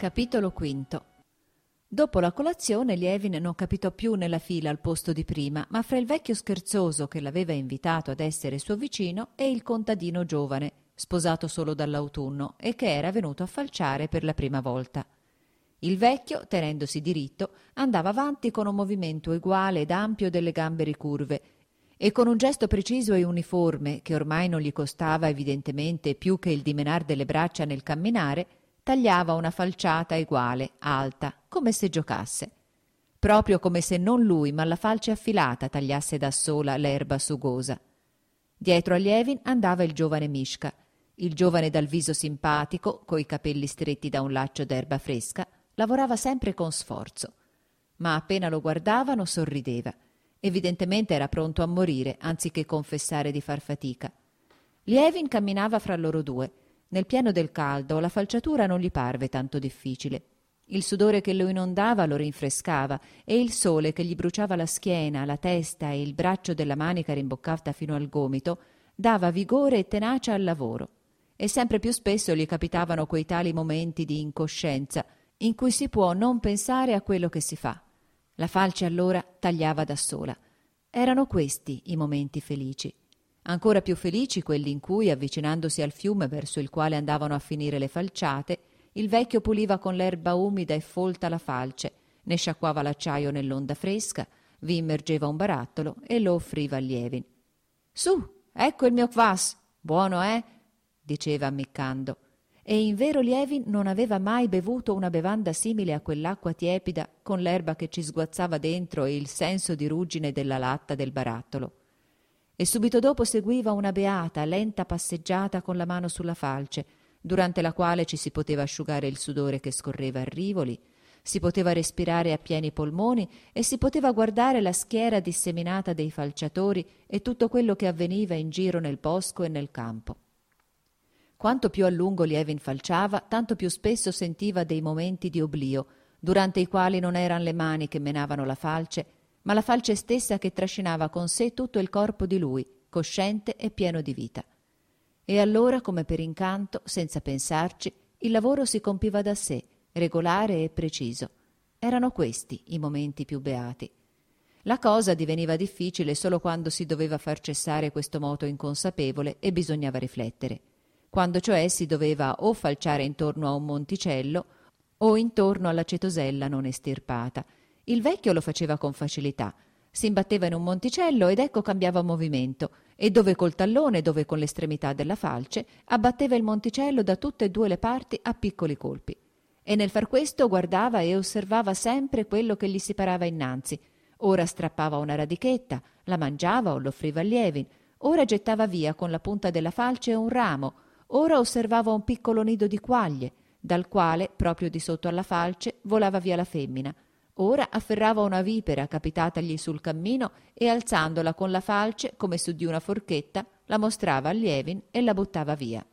Capitolo quinto. Dopo la colazione Lievin non capitò più nella fila al posto di prima, ma fra il vecchio scherzoso che l'aveva invitato ad essere suo vicino e il contadino giovane, sposato solo dall'autunno e che era venuto a falciare per la prima volta. Il vecchio, tenendosi diritto, andava avanti con un movimento uguale ed ampio delle gambe ricurve e con un gesto preciso e uniforme, che ormai non gli costava evidentemente più che il dimenar delle braccia nel camminare, tagliava una falciata eguale, alta, come se giocasse. Proprio come se non lui, ma la falce affilata tagliasse da sola l'erba sugosa. Dietro a Lievin andava il giovane Mischka, il giovane dal viso simpatico, coi capelli stretti da un laccio d'erba fresca, lavorava sempre con sforzo. Ma appena lo guardavano sorrideva. Evidentemente era pronto a morire, anziché confessare di far fatica. Lievin camminava fra loro due. Nel pieno del caldo la falciatura non gli parve tanto difficile. Il sudore che lo inondava lo rinfrescava e il sole che gli bruciava la schiena, la testa e il braccio della manica rimboccata fino al gomito dava vigore e tenacia al lavoro. E sempre più spesso gli capitavano quei tali momenti di incoscienza in cui si può non pensare a quello che si fa. La falce allora tagliava da sola. Erano questi i momenti felici. Ancora più felici quelli in cui, avvicinandosi al fiume verso il quale andavano a finire le falciate, il vecchio puliva con l'erba umida e folta la falce, ne sciacquava l'acciaio nell'onda fresca, vi immergeva un barattolo e lo offriva a Lievin. «Su, ecco il mio kvass, buono, diceva ammiccando. E in vero Lievin non aveva mai bevuto una bevanda simile a quell'acqua tiepida con l'erba che ci sguazzava dentro e il senso di ruggine della latta del barattolo. E subito dopo seguiva una beata, lenta passeggiata con la mano sulla falce, durante la quale ci si poteva asciugare il sudore che scorreva a rivoli, si poteva respirare a pieni polmoni e si poteva guardare la schiera disseminata dei falciatori e tutto quello che avveniva in giro nel bosco e nel campo. Quanto più a lungo Lievin falciava, tanto più spesso sentiva dei momenti di oblio, durante i quali non eran le mani che menavano la falce, ma la falce stessa che trascinava con sé tutto il corpo di lui, cosciente e pieno di vita. E allora, come per incanto, senza pensarci, il lavoro si compiva da sé, regolare e preciso. Erano questi i momenti più beati. La cosa diveniva difficile solo quando si doveva far cessare questo moto inconsapevole e bisognava riflettere. Quando cioè si doveva o falciare intorno a un monticello o intorno alla cetosella non estirpata. Il vecchio lo faceva con facilità. Si imbatteva in un monticello ed ecco cambiava movimento, e dove col tallone, dove con l'estremità della falce, abbatteva il monticello da tutte e due le parti a piccoli colpi. E nel far questo guardava e osservava sempre quello che gli si parava innanzi. Ora strappava una radichetta, la mangiava o l'offriva a Lievin, ora gettava via con la punta della falce un ramo, ora osservava un piccolo nido di quaglie, dal quale, proprio di sotto alla falce, volava via la femmina. Ora afferrava una vipera capitatagli sul cammino e alzandola con la falce, come su di una forchetta, la mostrava a Lievin e la buttava via.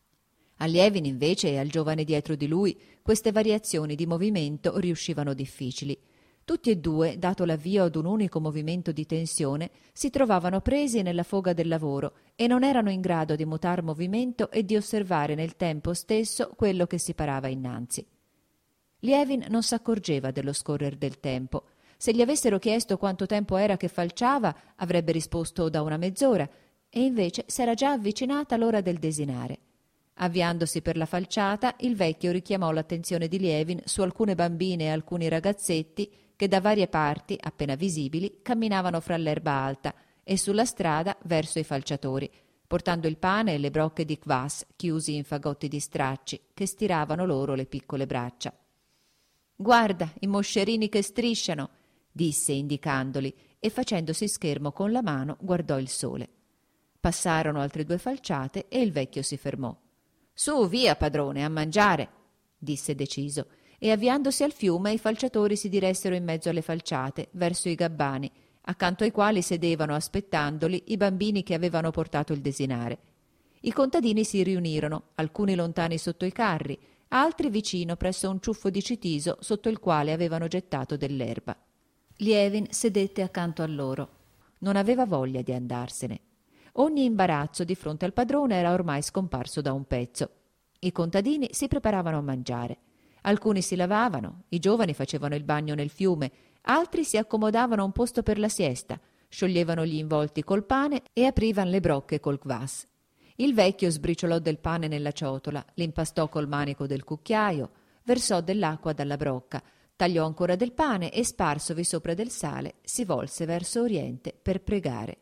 A Lievin invece e al giovane dietro di lui queste variazioni di movimento riuscivano difficili. Tutti e due, dato l'avvio ad un unico movimento di tensione, si trovavano presi nella foga del lavoro e non erano in grado di mutar movimento e di osservare nel tempo stesso quello che si parava innanzi. Lievin non s'accorgeva dello scorrer del tempo. Se gli avessero chiesto quanto tempo era che falciava, avrebbe risposto da una mezz'ora, e invece s'era già avvicinata l'ora del desinare. Avviandosi per la falciata, il vecchio richiamò l'attenzione di Lievin su alcune bambine e alcuni ragazzetti che da varie parti, appena visibili, camminavano fra l'erba alta e sulla strada verso i falciatori, portando il pane e le brocche di kvass chiusi in fagotti di stracci che stiravano loro le piccole braccia. «Guarda, i moscerini che strisciano!» disse indicandoli e facendosi schermo con la mano guardò il sole. Passarono altre 2 falciate e il vecchio si fermò. «Su, via, padrone, a mangiare!» disse deciso, e avviandosi al fiume i falciatori si diressero in mezzo alle falciate, verso i gabbani, accanto ai quali sedevano aspettandoli i bambini che avevano portato il desinare. I contadini si riunirono, alcuni lontani sotto i carri, altri vicino presso un ciuffo di citiso sotto il quale avevano gettato dell'erba. Lievin sedette accanto a loro. Non aveva voglia di andarsene. Ogni imbarazzo di fronte al padrone era ormai scomparso da un pezzo. I contadini si preparavano a mangiare. Alcuni si lavavano, i giovani facevano il bagno nel fiume, altri si accomodavano a un posto per la siesta, scioglievano gli involti col pane e aprivano le brocche col kvass. Il vecchio sbriciolò del pane nella ciotola, l'impastò col manico del cucchiaio, versò dell'acqua dalla brocca, tagliò ancora del pane e, sparsovi sopra del sale, si volse verso oriente per pregare.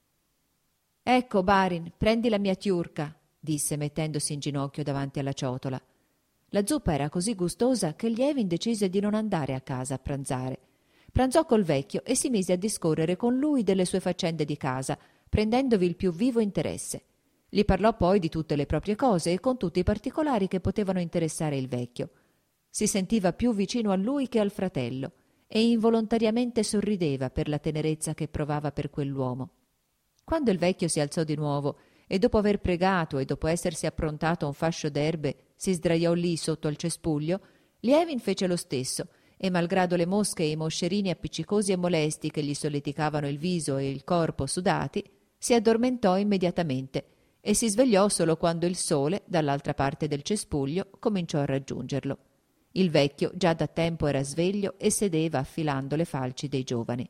«Ecco, barin, prendi la mia tiurca», disse mettendosi in ginocchio davanti alla ciotola. La zuppa era così gustosa che Lievin decise di non andare a casa a pranzare. Pranzò col vecchio e si mise a discorrere con lui delle sue faccende di casa, prendendovi il più vivo interesse. Gli parlò poi di tutte le proprie cose e con tutti i particolari che potevano interessare il vecchio. Si sentiva più vicino a lui che al fratello e involontariamente sorrideva per la tenerezza che provava per quell'uomo. Quando il vecchio si alzò di nuovo e dopo aver pregato e dopo essersi approntato un fascio d'erbe si sdraiò lì sotto al cespuglio, Lievin fece lo stesso e, malgrado le mosche e i moscerini appiccicosi e molesti che gli solleticavano il viso e il corpo sudati, si addormentò immediatamente e si svegliò solo quando il sole, dall'altra parte del cespuglio, cominciò a raggiungerlo. Il vecchio già da tempo era sveglio e sedeva affilando le falci dei giovani.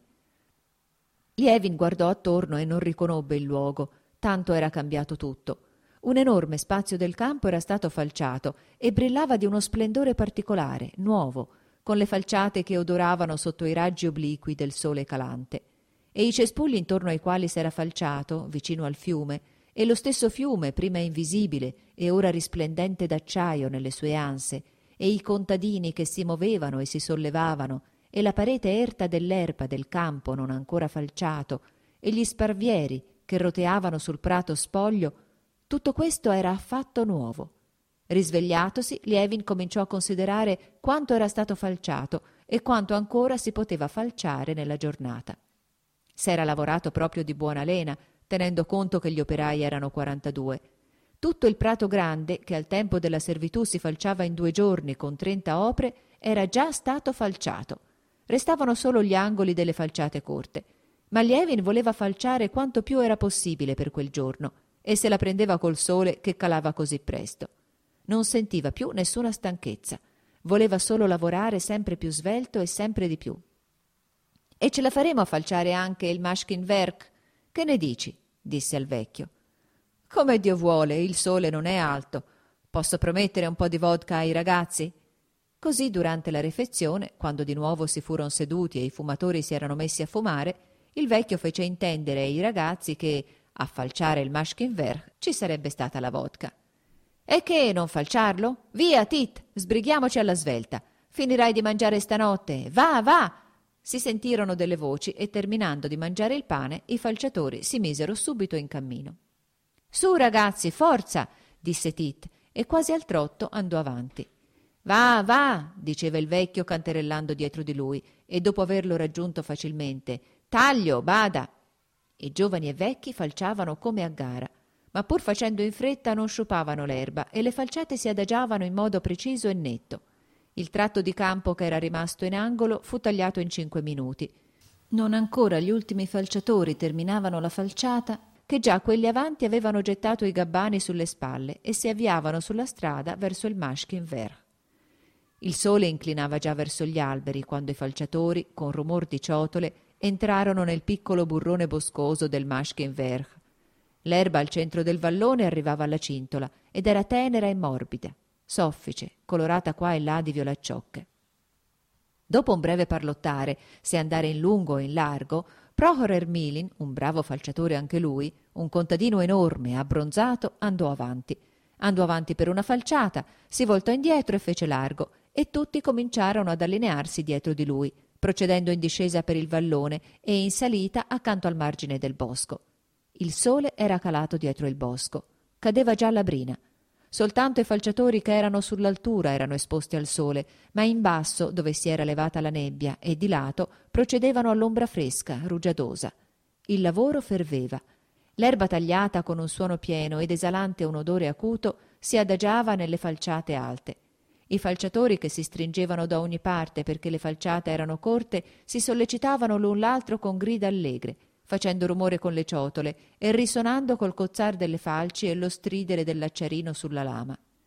Lievin guardò attorno e non riconobbe il luogo, tanto era cambiato tutto. Un enorme spazio del campo era stato falciato e brillava di uno splendore particolare, nuovo, con le falciate che odoravano sotto i raggi obliqui del sole calante. E i cespugli intorno ai quali s'era falciato, vicino al fiume, e lo stesso fiume, prima invisibile e ora risplendente d'acciaio nelle sue anse, e i contadini che si movevano e si sollevavano, e la parete erta dell'erba del campo non ancora falciato, e gli sparvieri che roteavano sul prato spoglio, tutto questo era affatto nuovo. Risvegliatosi, Lievin cominciò a considerare quanto era stato falciato e quanto ancora si poteva falciare nella giornata. S'era lavorato proprio di buona lena, tenendo conto che gli operai erano 42. Tutto il prato grande, che al tempo della servitù si falciava in 2 giorni con 30 opere, era già stato falciato. Restavano solo gli angoli delle falciate corte. Ma Lievin voleva falciare quanto più era possibile per quel giorno e se la prendeva col sole che calava così presto. Non sentiva più nessuna stanchezza. Voleva solo lavorare sempre più svelto e sempre di più. «E ce la faremo a falciare anche il Maschinwerk? Che ne dici?» disse al vecchio. «Come Dio vuole, il sole non è alto. Posso promettere un po' di vodka ai ragazzi?» Così durante la refezione, quando di nuovo si furono seduti e i fumatori si erano messi a fumare, il vecchio fece intendere ai ragazzi che a falciare il Maschinwerk ci sarebbe stata la vodka. «E che, non falciarlo? Via, Tit, sbrighiamoci alla svelta. Finirai di mangiare stanotte. Va, va!» Si sentirono delle voci e, terminando di mangiare il pane, i falciatori si misero subito in cammino. «Su, ragazzi, forza!» disse Tit e quasi al trotto andò avanti. «Va, va!» diceva il vecchio canterellando dietro di lui e dopo averlo raggiunto facilmente. «Taglio, bada!» I giovani e vecchi falciavano come a gara, ma pur facendo in fretta non sciupavano l'erba e le falciate si adagiavano in modo preciso e netto. Il tratto di campo che era rimasto in angolo fu tagliato in 5 minuti. Non ancora gli ultimi falciatori terminavano la falciata che già quelli avanti avevano gettato i gabbani sulle spalle e si avviavano sulla strada verso il Maschinwerk. Il sole inclinava già verso gli alberi quando i falciatori, con rumor di ciotole, entrarono nel piccolo burrone boscoso del Maschinwerk. L'erba al centro del vallone arrivava alla cintola ed era tenera e morbida, soffice, colorata qua e là di violacciocche. Dopo un breve parlottare, se andare in lungo o in largo, Prohor Ermilin, un bravo falciatore anche lui, un contadino enorme, abbronzato, andò avanti. Andò avanti per una falciata, si voltò indietro e fece largo, e tutti cominciarono ad allinearsi dietro di lui, procedendo in discesa per il vallone e in salita accanto al margine del bosco. Il sole era calato dietro il bosco. Cadeva già la brina. Soltanto i falciatori che erano sull'altura erano esposti al sole, ma in basso, dove si era levata la nebbia, e di lato, procedevano all'ombra fresca, rugiadosa. Il lavoro ferveva. L'erba tagliata con un suono pieno ed esalante un odore acuto si adagiava nelle falciate alte. I falciatori che si stringevano da ogni parte perché le falciate erano corte si sollecitavano l'un l'altro con grida allegre, facendo rumore con le ciotole e risonando col cozzar delle falci e lo stridere dell'acciarino sulla lama.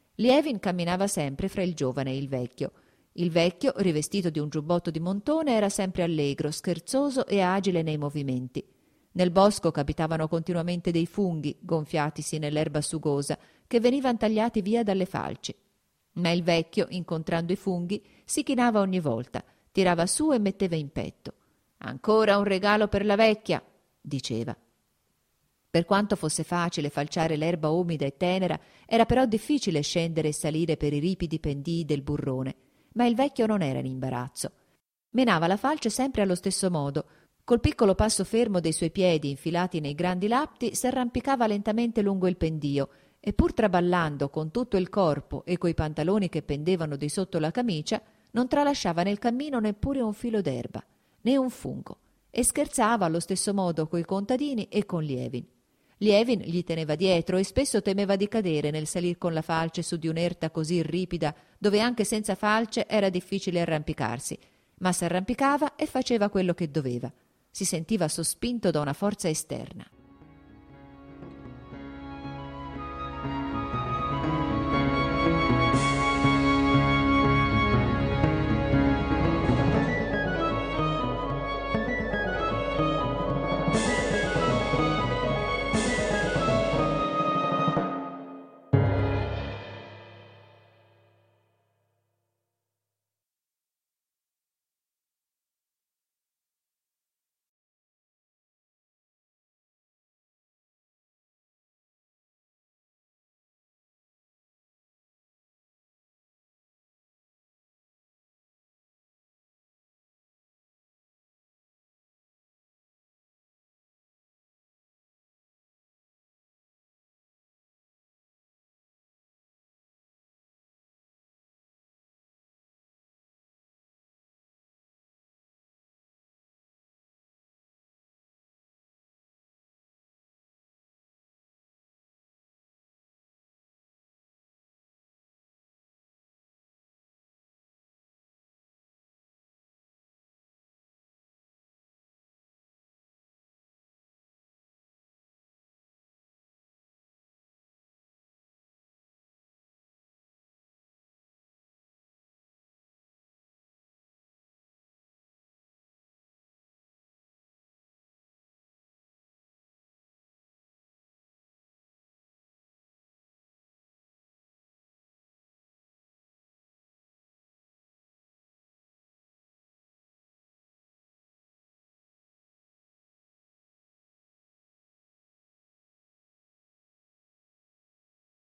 Lievin camminava sempre fra il giovane e il vecchio. Il vecchio, rivestito di un giubbotto di montone, era sempre allegro, scherzoso e agile nei movimenti. Nel bosco capitavano continuamente dei funghi, gonfiatisi nell'erba sugosa, che venivano tagliati via dalle falci. Ma il vecchio, incontrando i funghi, si chinava ogni volta, tirava su e metteva in petto. «Ancora un regalo per la vecchia», diceva. Per quanto fosse facile falciare l'erba umida e tenera, era però difficile scendere e salire per i ripidi pendii del burrone. Ma il vecchio non era in imbarazzo. Menava la falce sempre allo stesso modo. Col piccolo passo fermo dei suoi piedi infilati nei grandi lapti s'arrampicava lentamente lungo il pendio e pur traballando con tutto il corpo e coi pantaloni che pendevano di sotto la camicia, non tralasciava nel cammino neppure un filo d'erba, né un fungo, e scherzava allo stesso modo coi contadini e con Lievin. Lievin gli teneva dietro e spesso temeva di cadere nel salir con la falce su di un'erta così ripida, dove anche senza falce era difficile arrampicarsi, ma s'arrampicava e faceva quello che doveva. Si sentiva sospinto da una forza esterna.